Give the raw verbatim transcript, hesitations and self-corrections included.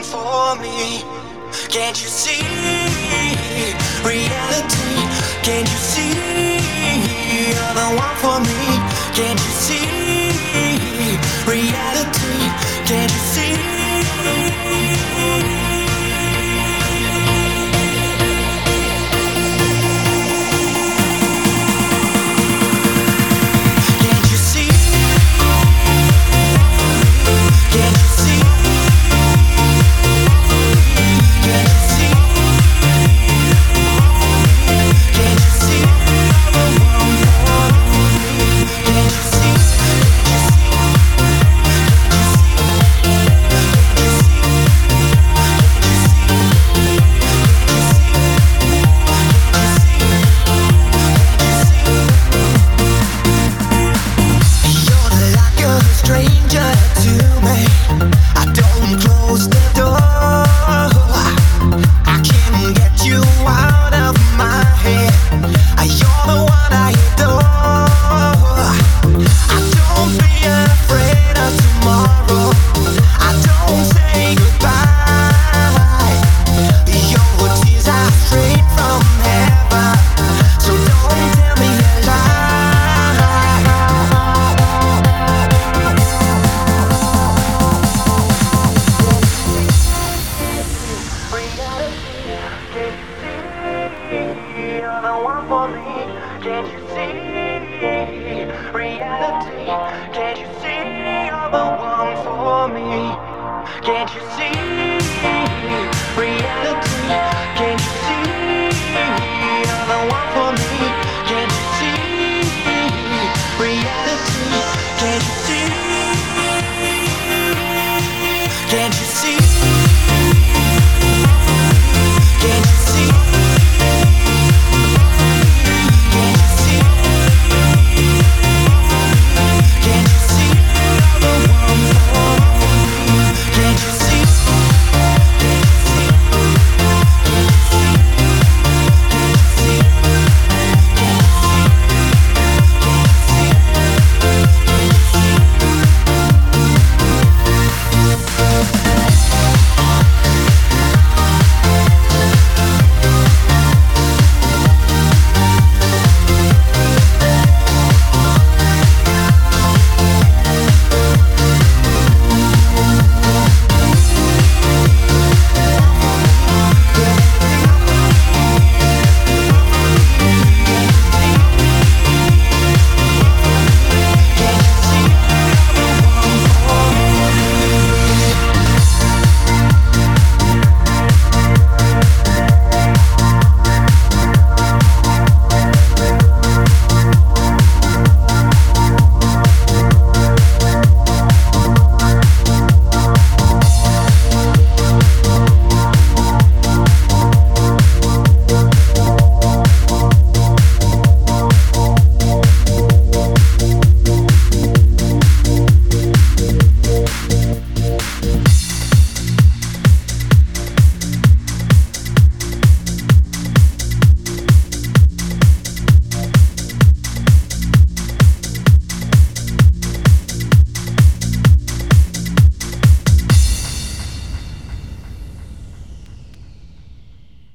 one for me. Can't you see reality? Can't you see you're the one for me? Can't you see reality? Can't you see? Can't you see reality? Can't you see you're the one for me? Can't you see reality? Can't you see you're the one for me? Can't you see reality? Can't you see? Can't you see?